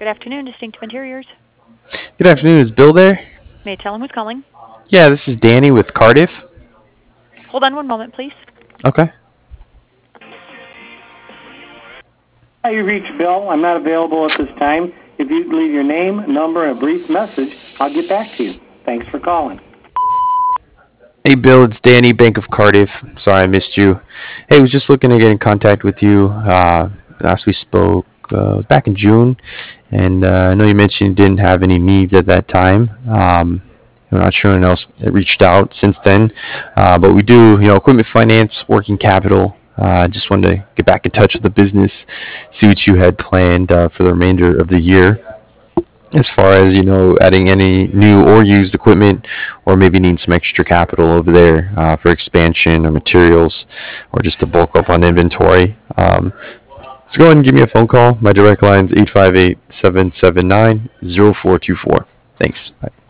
Good afternoon, Distinctive Interiors. Good afternoon. Is Bill there? May I tell him who's calling? Yeah, this is Danny with Cardiff. Hold on one moment, please. Okay. Hi, you reached Bill. I'm not available at this time. If you'd leave your name, number, and a brief message, I'll get back to you. Thanks for calling. Hey, Bill. It's Danny, Bank of Cardiff. Sorry I missed you. Hey, I was just looking to get in contact with you. Last we spoke was back in June, and I know you mentioned you didn't have any needs at that time. I'm not sure anyone else reached out since then, but we do, equipment finance, working capital. Just wanted to get back in touch with the business, see what you had planned for the remainder of the year, as far as adding any new or used equipment, or maybe need some extra capital over there for expansion or materials, or just to bulk up on inventory. So go ahead and give me a phone call. My direct line is 858-779-0424. Thanks. Bye.